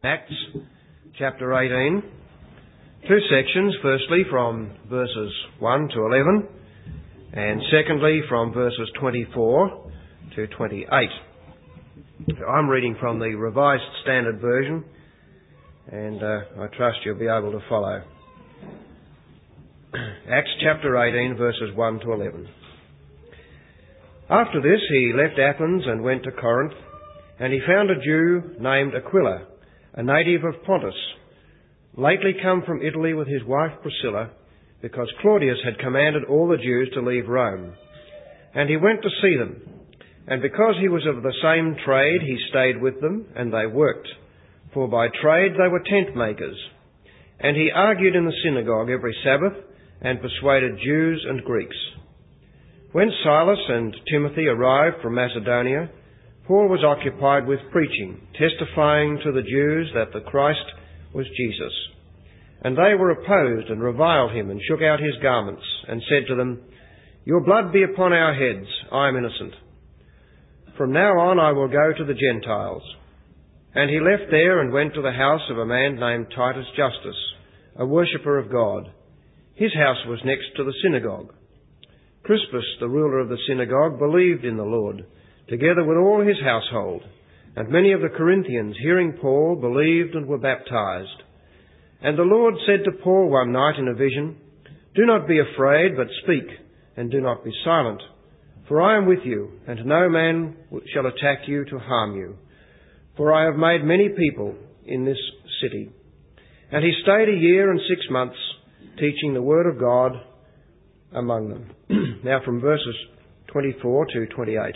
Acts chapter 18. Two sections, firstly from verses 1 to 11 and secondly from verses 24 to 28. I'm reading from the Revised Standard Version and I trust you'll be able to follow. Acts chapter 18 verses 1 to 11. After this he left Athens and went to Corinth, and he found a Jew named Aquila, a native of Pontus, lately come from Italy with his wife Priscilla, because Claudius had commanded all the Jews to leave Rome. And he went to see them, and because he was of the same trade, he stayed with them, and they worked, for by trade they were tent makers. And he argued in the synagogue every Sabbath, and persuaded Jews and Greeks. When Silas and Timothy arrived from Macedonia, Paul was occupied with preaching, testifying to the Jews that the Christ was Jesus. And they were opposed and reviled him and shook out his garments and said to them, "Your blood be upon our heads, I am innocent. From now on I will go to the Gentiles." And he left there and went to the house of a man named Titus Justus, a worshipper of God. His house was next to the synagogue. Crispus, the ruler of the synagogue, believed in the Lord, together with all his household, and many of the Corinthians, hearing Paul, believed and were baptized. And the Lord said to Paul one night in a vision, "Do not be afraid, but speak, and do not be silent. For I am with you, and no man shall attack you to harm you. For I have made many people in this city." And he stayed 1 year and 6 months, teaching the word of God among them. Now from verses 24 to 28.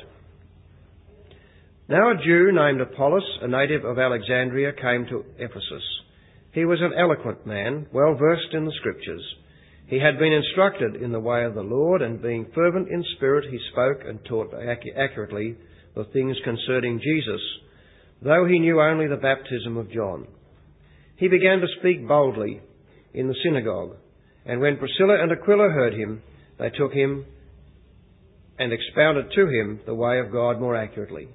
Now a Jew named Apollos, a native of Alexandria, came to Ephesus. He was an eloquent man, well versed in the Scriptures. He had been instructed in the way of the Lord, and being fervent in spirit, he spoke and taught accurately the things concerning Jesus, though he knew only the baptism of John. He began to speak boldly in the synagogue, and when Priscilla and Aquila heard him, they took him and expounded to him the way of God more accurately.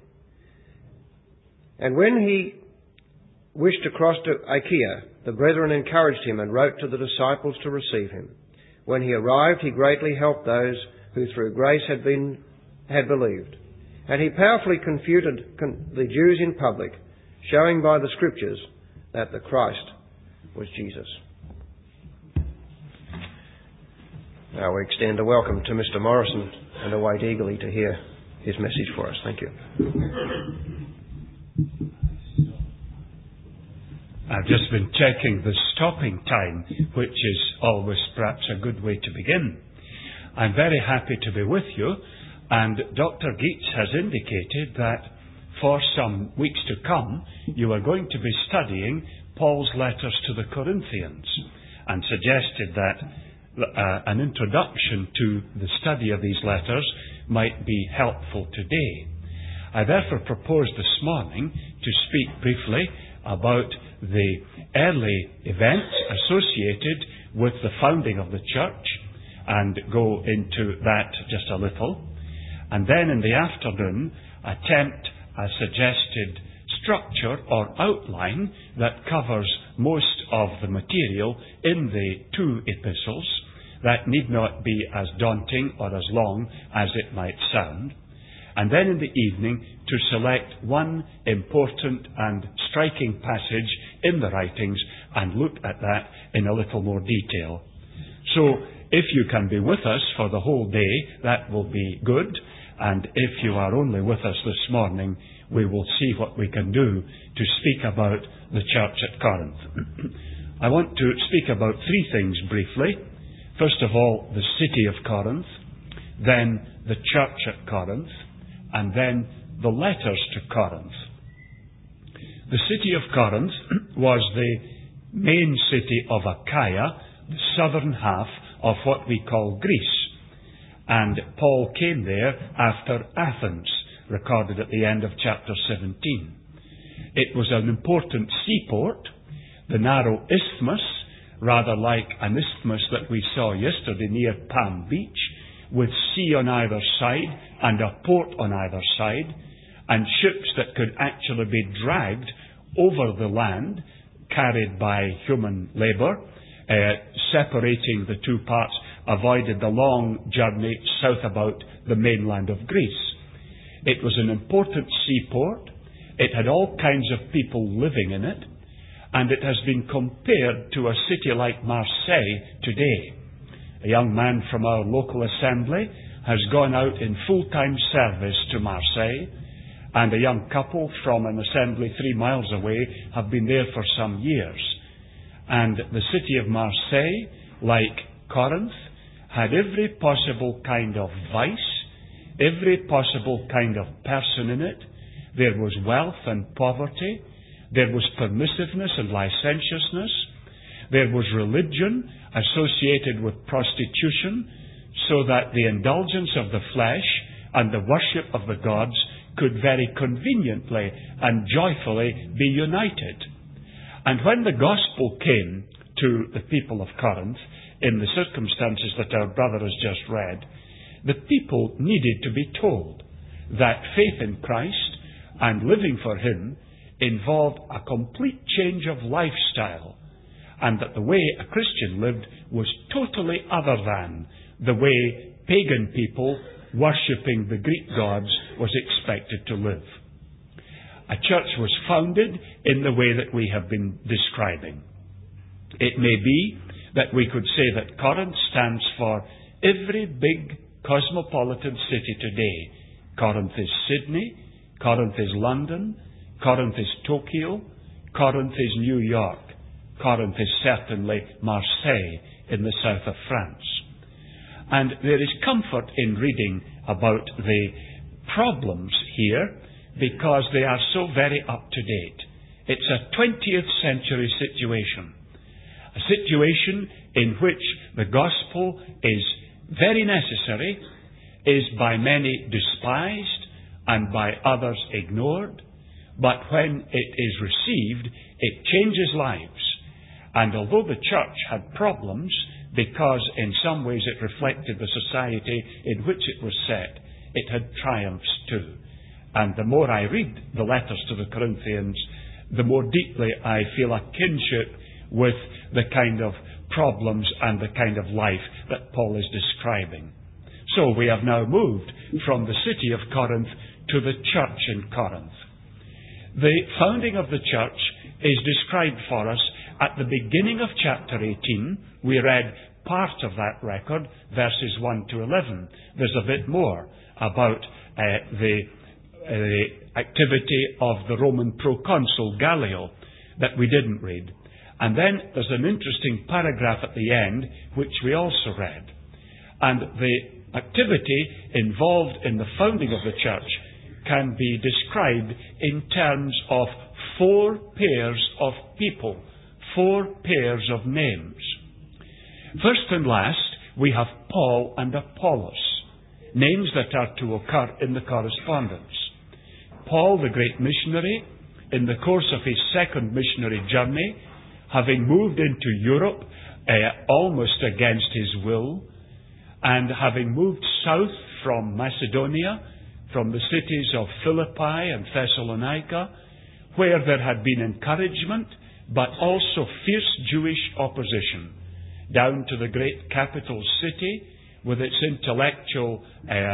And when he wished to cross to Achaia, the brethren encouraged him and wrote to the disciples to receive him. When he arrived, he greatly helped those who through grace had believed. And he powerfully confuted the Jews in public, showing by the Scriptures that the Christ was Jesus. Now we extend a welcome to Mr. Morrison and await eagerly to hear his message for us. Thank you. I've just been checking the stopping time, which is always perhaps a good way to begin. I'm very happy to be with you, and Dr. Geets has indicated that for some weeks to come you are going to be studying Paul's letters to the Corinthians, and suggested that an introduction to the study of these letters might be helpful today. I therefore propose this morning to speak briefly about the early events associated with the founding of the church and go into that just a little. And then in the afternoon, attempt a suggested structure or outline that covers most of the material in the two epistles. That need not be as daunting or as long as it might sound. And then in the evening to select one important and striking passage in the writings and look at that in a little more detail. So if you can be with us for the whole day, that will be good. And if you are only with us this morning, we will see what we can do to speak about the church at Corinth. I want to speak about three things briefly. First of all, the city of Corinth, then the church at Corinth, and then the letters to Corinth. The city of Corinth was the main city of Achaia, the southern half of what we call Greece. And Paul came there after Athens, recorded at the end of chapter 17. It was an important seaport, the narrow isthmus, rather like an isthmus that we saw yesterday near Palm Beach, with sea on either side and a port on either side, and ships that could actually be dragged over the land, carried by human labour, separating the two parts, avoided the long journey south about the mainland of Greece. It was an important seaport. It had all kinds of people living in it, and it has been compared to a city like Marseille today. A young man from our local assembly has gone out in full-time service to Marseille, and a young couple from an assembly 3 miles away have been there for some years. And the city of Marseille, like Corinth, had every possible kind of vice, every possible kind of person in it. There was wealth and poverty. There was permissiveness and licentiousness. There was religion associated with prostitution, so that the indulgence of the flesh and the worship of the gods could very conveniently and joyfully be united. And when the gospel came to the people of Corinth, in the circumstances that our brother has just read, the people needed to be told that faith in Christ and living for Him involved a complete change of lifestyle, and that the way a Christian lived was totally other than the way pagan people worshipping the Greek gods was expected to live. A church was founded in the way that we have been describing. It may be that we could say that Corinth stands for every big cosmopolitan city today. Corinth is Sydney, Corinth is London, Corinth is Tokyo, Corinth is New York, Corinth is certainly Marseille in the south of France. And there is comfort in reading about the problems here because they are so very up to date. It's a 20th century situation. A situation in which the gospel is very necessary, is by many despised and by others ignored, but when it is received, it changes lives. And although the church had problems, because in some ways it reflected the society in which it was set, it had triumphs too. And the more I read the letters to the Corinthians, the more deeply I feel a kinship with the kind of problems and the kind of life that Paul is describing. So we have now moved from the city of Corinth to the church in Corinth. The founding of the church is described for us at the beginning of chapter 18. We read part of that record, verses 1 to 11. There's a bit more about the activity of the Roman proconsul Gallio that we didn't read. And then there's an interesting paragraph at the end, which we also read. And the activity involved in the founding of the church can be described in terms of 4 pairs of people, 4 pairs of names. First and last, we have Paul and Apollos, names that are to occur in the correspondence. Paul, the great missionary, in the course of his second missionary journey, having moved into Europe almost against his will, and having moved south from Macedonia, from the cities of Philippi and Thessalonica, where there had been encouragement, but also fierce Jewish opposition, down to the great capital city with its intellectual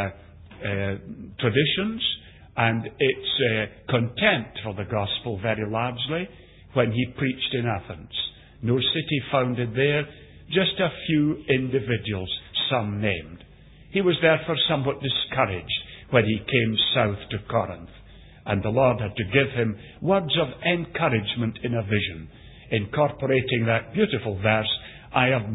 traditions and its contempt for the gospel very largely, when he preached in Athens. No city founded there, just a few individuals, some named. He was therefore somewhat discouraged when he came south to Corinth, and the Lord had to give him words of encouragement in a vision, incorporating that beautiful verse, I have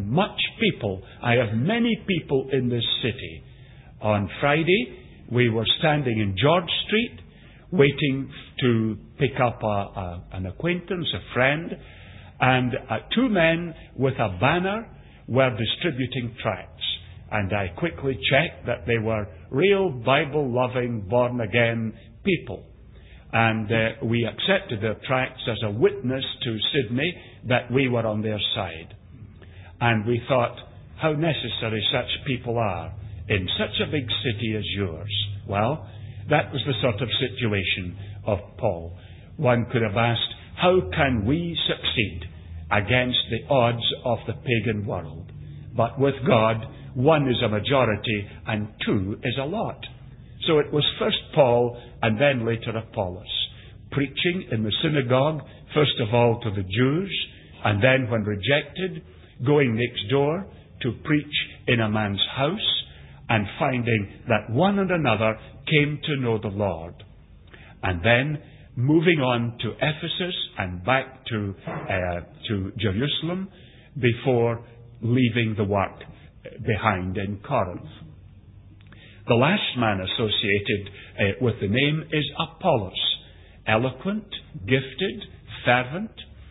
many people in this city. On Friday, we were standing in George Street, waiting to pick up an acquaintance, a friend, and 2 men with a banner were distributing tracts. And I quickly checked that they were real Bible-loving, born-again people. And we accepted their tracts as a witness to Sydney that we were on their side. And we thought how necessary such people are in such a big city as yours. Well, that was the sort of situation of Paul. One could have asked, How can we succeed against the odds of the pagan world? But with God, one is a majority and two is a lot. So it was first Paul and then later Apollos, preaching in the synagogue, first of all to the Jews, and then when rejected, going next door to preach in a man's house, and finding that one and another came to know the Lord. And then moving on to Ephesus and back to Jerusalem before leaving the work behind in Corinth. The last man associated with the name is Apollos. Eloquent, gifted, fervent.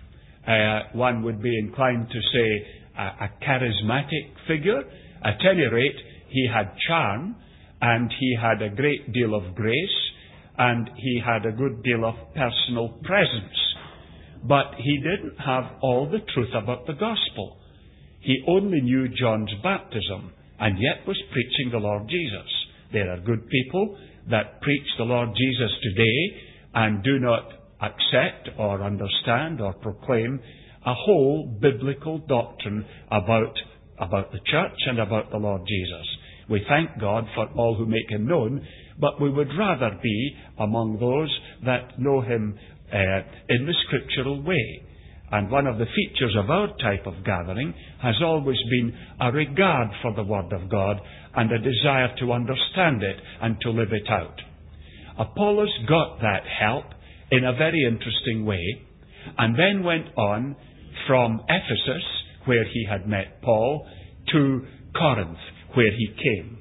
One would be inclined to say a charismatic figure. At any rate, he had charm, and he had a great deal of grace, and he had a good deal of personal presence. But he didn't have all the truth about the gospel. He only knew John's baptism, and yet was preaching the Lord Jesus. There are good people that preach the Lord Jesus today and do not accept or understand or proclaim a whole biblical doctrine about the church and about the Lord Jesus. We thank God for all who make him known, but we would rather be among those that know him in the scriptural way. And one of the features of our type of gathering has always been a regard for the Word of God and a desire to understand it and to live it out. Apollos got that help in a very interesting way, and then went on from Ephesus, where he had met Paul, to Corinth, where he came.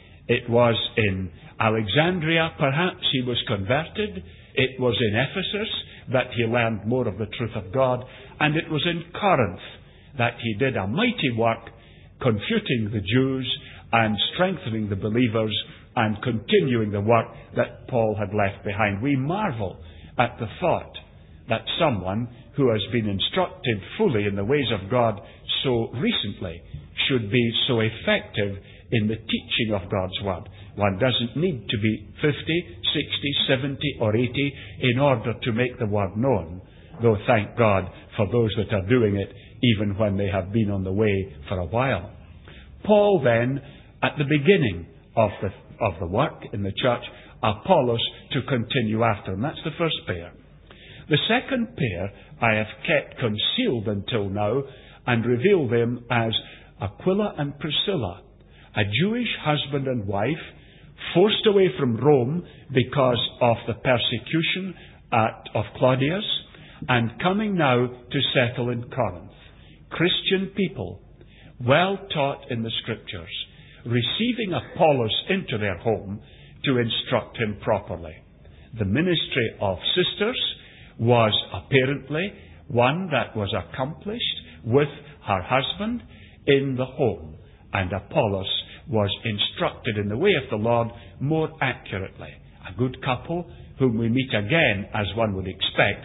It was in Alexandria, perhaps, he was converted. It was in Ephesus that he learned more of the truth of God, and it was in Corinth that he did a mighty work, confuting the Jews and strengthening the believers and continuing the work that Paul had left behind. We marvel at the thought that someone who has been instructed fully in the ways of God so recently should be so effective in the teaching of God's Word. One doesn't need to be 50, 60, 70 or 80 in order to make the Word known, though thank God for those that are doing it even when they have been on the way for a while. Paul then, at the beginning of the work in the church, Apollos to continue after him. That's the first pair. The second pair I have kept concealed until now and reveal them as Aquila and Priscilla, a Jewish husband and wife forced away from Rome because of the persecution of Claudius, and coming now to settle in Corinth. Christian people, well taught in the Scriptures, receiving Apollos into their home to instruct him properly. The ministry of sisters was apparently one that was accomplished with her husband in the home, and Apollos was instructed in the way of the Lord more accurately. A good couple whom we meet again, as one would expect,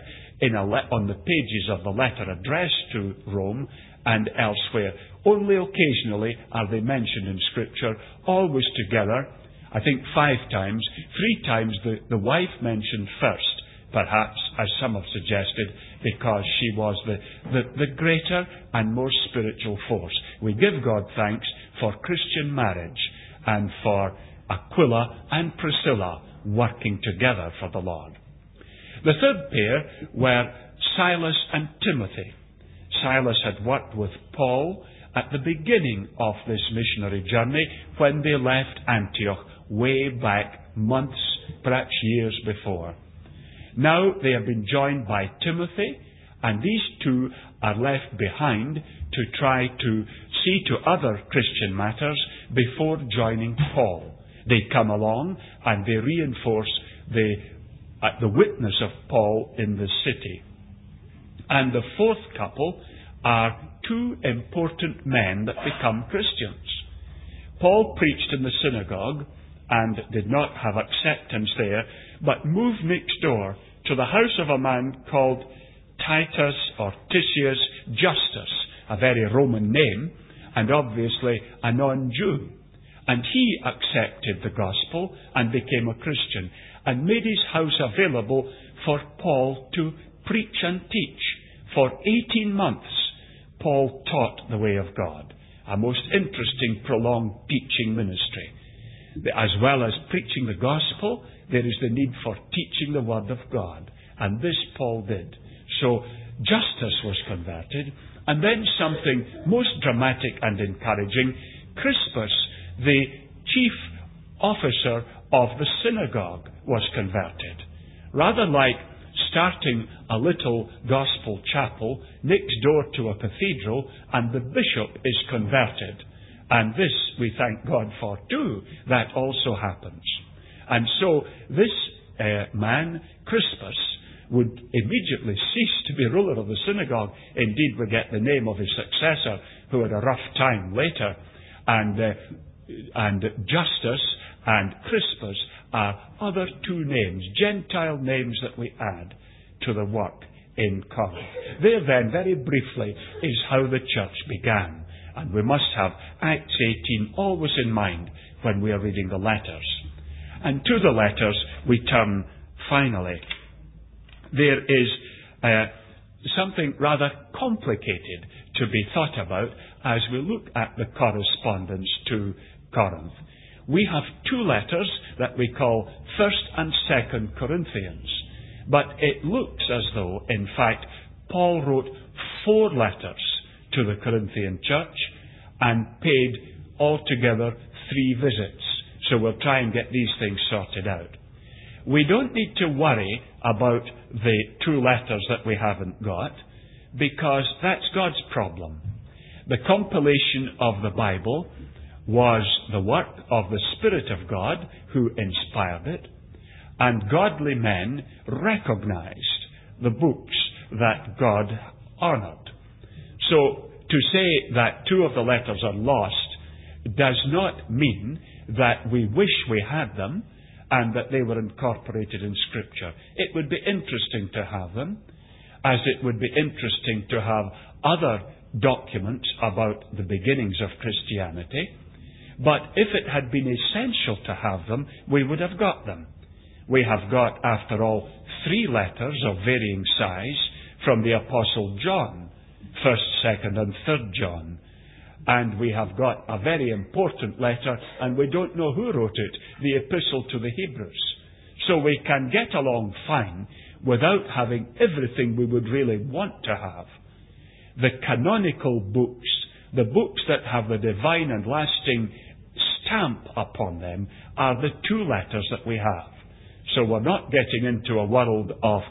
on the pages of the letter addressed to Rome and elsewhere. Only occasionally are they mentioned in Scripture, always together. I think 5 times. 3 times the wife mentioned first, perhaps, as some have suggested, because she was the greater and more spiritual force. We give God thanks for Christian marriage and for Aquila and Priscilla working together for the Lord. The third pair were Silas and Timothy. Silas had worked with Paul at the beginning of this missionary journey when they left Antioch way back months, perhaps years before. Now they have been joined by Timothy, and these two are left behind to try to see to other Christian matters before joining Paul. They come along and they reinforce the witness of Paul in the city. And the fourth couple are 2 important men that become Christians. Paul preached in the synagogue and did not have acceptance there, but moved next door to the house of a man called Titus or Titius Justus, a very Roman name, and obviously a non-Jew. And he accepted the gospel and became a Christian, and made his house available for Paul to preach and teach. For 18 months, Paul taught the way of God. A most interesting, prolonged teaching ministry. As well as preaching the gospel, there is the need for teaching the word of God. And this Paul did. So Justus was converted. And then something most dramatic and encouraging, Crispus, the chief officer of the synagogue, was converted. Rather like starting a little gospel chapel next door to a cathedral, and the bishop is converted. And this we thank God for too. That also happens. And so this man, Crispus, would immediately cease to be ruler of the synagogue. Indeed, we get the name of his successor, who had a rough time later. And Justus and Crispus are other two names, Gentile names that we add to the work in Corinth. There then, very briefly, is how the church began. And we must have Acts 18 always in mind when we are reading the letters. And to the letters we turn finally. There is something rather complicated to be thought about as we look at the correspondence to Corinth. We have two letters that we call 1st and 2nd Corinthians. But it looks as though, in fact, Paul wrote 4 letters to the Corinthian church and paid altogether 3 visits. So we'll try and get these things sorted out. We don't need to worry about the 2 letters that we haven't got, because that's God's problem. The compilation of the Bible was the work of the Spirit of God who inspired it, and godly men recognized the books that God honored. So to say that 2 of the letters are lost does not mean that we wish we had them and that they were incorporated in Scripture. It would be interesting to have them, as it would be interesting to have other documents about the beginnings of Christianity. But if it had been essential to have them, we would have got them. We have got, after all, 3 letters of varying size from the Apostle John, 1st, 2nd, and 3rd John. And we have got a very important letter, and we don't know who wrote it, the Epistle to the Hebrews. So we can get along fine without having everything we would really want to have. The canonical books, the books that have the divine and lasting stamp upon them, are the 2 letters that we have. So we're not getting into a world of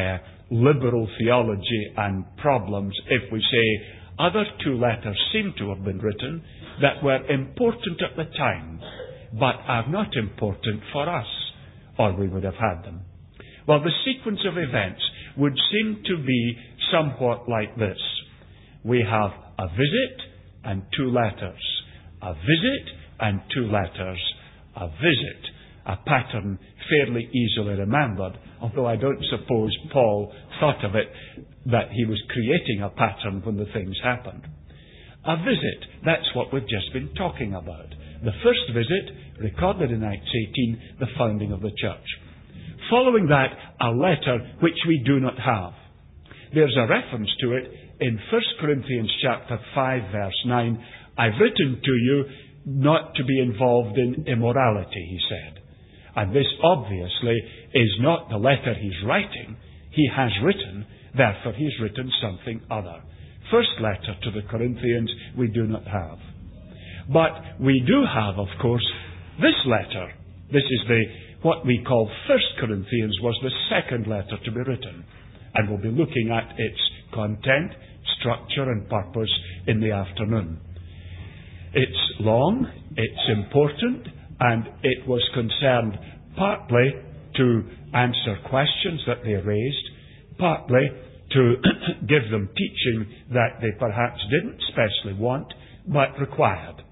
liberal theology and problems if we say other 2 letters seem to have been written that were important at the time, but are not important for us, or we would have had them. Well, the sequence of events would seem to be somewhat like this. We have a visit and 2 letters. A visit and 2 letters. A visit. A pattern fairly easily remembered, although I don't suppose Paul thought of it that he was creating a pattern when the things happened. A visit, that's what we've just been talking about. The first visit, recorded in Acts 18, the founding of the church. Following that, a letter which we do not have. There's a reference to it in 1 Corinthians chapter 5, verse 9. I've written to you not to be involved in immorality, he said. And this obviously is not the letter he's writing. He has written, therefore he's written something other. First letter to the Corinthians we do not have. But we do have, of course, this letter. This is what we call 1 Corinthians, was the second letter to be written. And we'll be looking at its content, structure and purpose in the afternoon. It's long, it's important, and it was concerned partly to answer questions that they raised, partly to give them teaching that they perhaps didn't specially want, but required.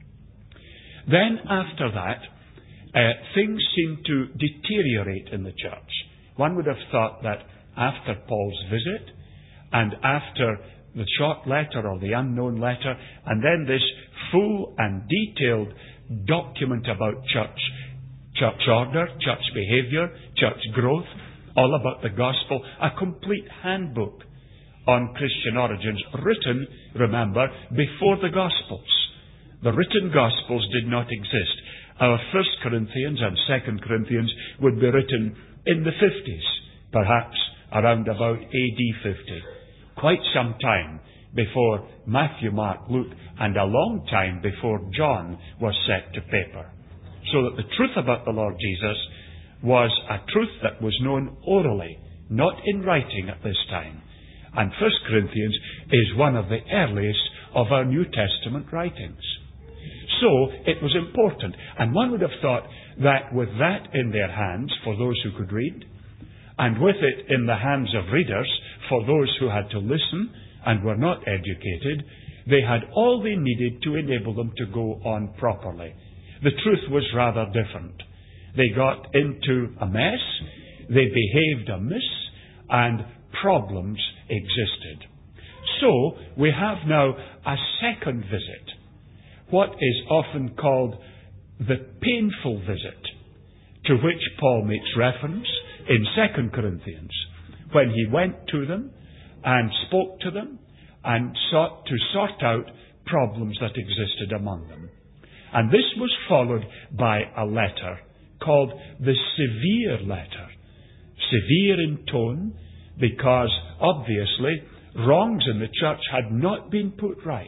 Then after that, things seemed to deteriorate in the church. One would have thought that after Paul's visit, and after the short letter or the unknown letter, and then this full and detailed document about church order, church behavior, church growth, all about the gospel, a complete handbook on Christian origins, written, remember, before the Gospels. The written Gospels did not exist. Our 1 Corinthians and 2 Corinthians would be written in the 50s, perhaps around about AD 50. Quite some time before Matthew, Mark, Luke, and a long time before John was set to paper. So that the truth about the Lord Jesus was a truth that was known orally, not in writing at this time. And 1 Corinthians is one of the earliest of our New Testament writings. So it was important, and one would have thought that with that in their hands for those who could read, and with it in the hands of readers for those who had to listen and were not educated, they had all they needed to enable them to go on properly. The truth was rather different. They got into a mess, they behaved amiss, and problems existed. So we have now a second visit, what is often called the painful visit, to which Paul makes reference in 2 Corinthians, when he went to them and spoke to them and sought to sort out problems that existed among them. And this was followed by a letter called the severe letter. Severe in tone, because obviously wrongs in the church had not been put right.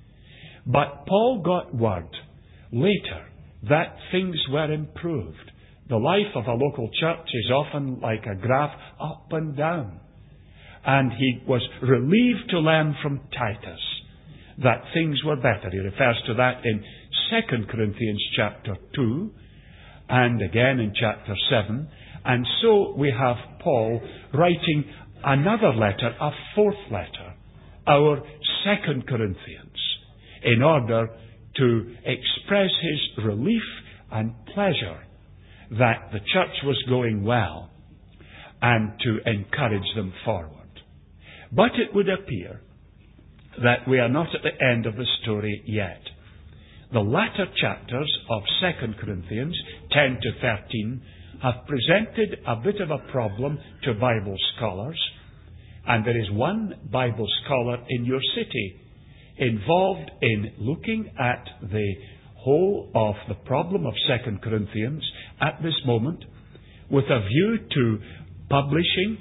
But Paul got word later that things were improved. The life of a local church is often like a graph up and down. And he was relieved to learn from Titus that things were better. He refers to that in 2 Corinthians chapter 2 and again in chapter 7. And so we have Paul writing another letter, a fourth letter, our 2 Corinthians, in order to express his relief and pleasure that the church was going well and to encourage them forward. But it would appear that we are not at the end of the story yet. The latter chapters of 2 Corinthians, 10 to 13, have presented a bit of a problem to Bible scholars, and there is one Bible scholar in your city involved in looking at the whole of the problem of 2 Corinthians at this moment with a view to publishing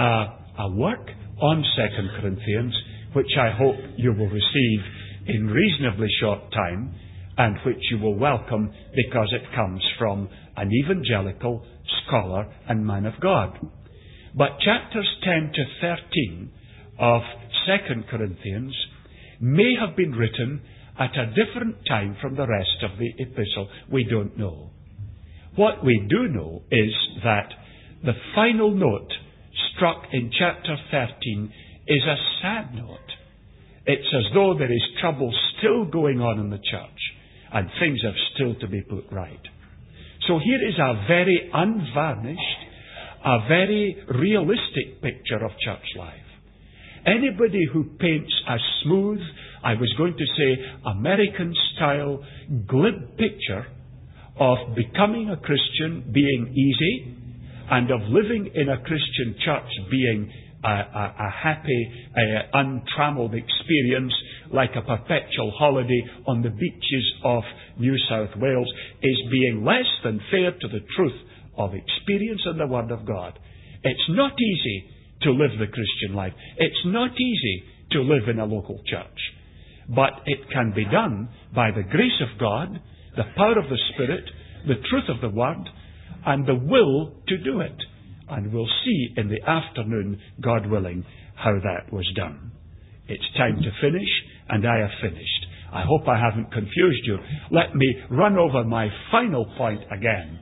a work on 2 Corinthians, which I hope you will receive in reasonably short time, and which you will welcome because it comes from an evangelical scholar and man of God. But chapters 10 to 13 of 2 Corinthians may have been written at a different time from the rest of the epistle. We don't know. What we do know is that the final note struck in chapter 13 is a sad note. It's as though there is trouble still going on in the church and things have still to be put right. So here is a very unvarnished, a very realistic picture of church life. Anybody who paints a smooth, I was going to say, American-style, glib picture of becoming a Christian being easy and of living in a Christian church being a happy, untrammeled experience like a perpetual holiday on the beaches of New South Wales is being less than fair to the truth of experience and the Word of God. It's not easy to live the Christian life. It's not easy to live in a local church. But it can be done by the grace of God, the power of the Spirit, the truth of the Word, and the will to do it. And we'll see in the afternoon, God willing, how that was done. It's time to finish, and I have finished. I hope I haven't confused you. Let me run over my final point again.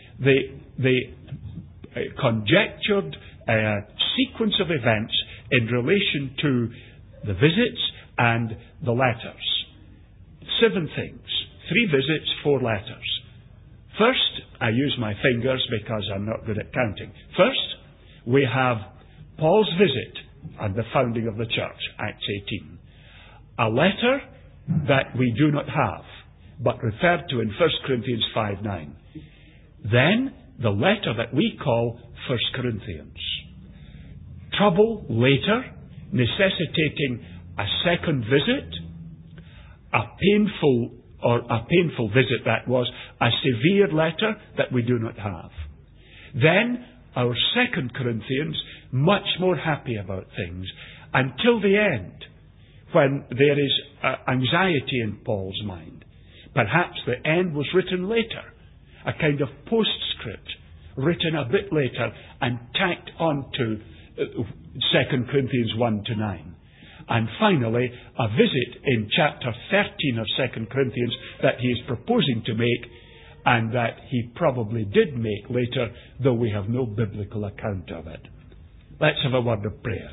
The conjectured sequence of events in relation to the visits and the letters. 7 things. 3 visits, 4 letters. First, I use my fingers because I'm not good at counting. First, we have Paul's visit and the founding of the church, Acts 18. A letter that we do not have, but referred to in 1 Corinthians 5:9. Then, the letter that we call 1 Corinthians. Trouble later, necessitating a second visit, a painful visit that was, a severe letter that we do not have. Then, our 2 Corinthians, much more happy about things, until the end, when there is anxiety in Paul's mind. Perhaps the end was written later, a kind of postscript, written a bit later and tacked on to 2 Corinthians 1 to 9. And finally, a visit in chapter 13 of 2 Corinthians that he is proposing to make, and that he probably did make later, though we have no biblical account of it. Let's have a word of prayer.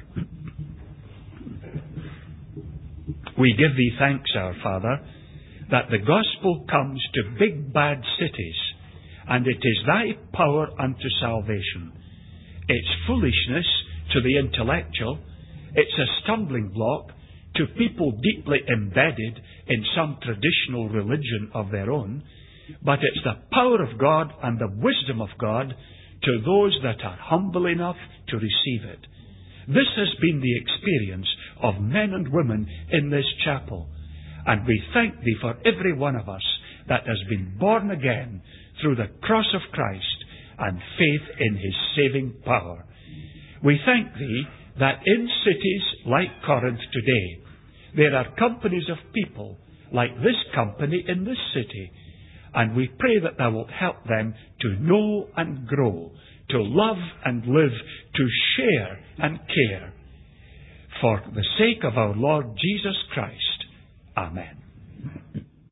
We give thee thanks, our Father, that the gospel comes to big bad cities, and it is thy power unto salvation. It's foolishness to the intellectual. It's a stumbling block to people deeply embedded in some traditional religion of their own, but it's the power of God and the wisdom of God to those that are humble enough to receive it. This has been the experience of men and women in this chapel, and we thank thee for every one of us that has been born again through the cross of Christ and faith in his saving power. We thank thee that in cities like Corinth today, there are companies of people like this company in this city, and we pray that thou wilt help them to know and grow, to love and live, to share and care. For the sake of our Lord Jesus Christ. Amen.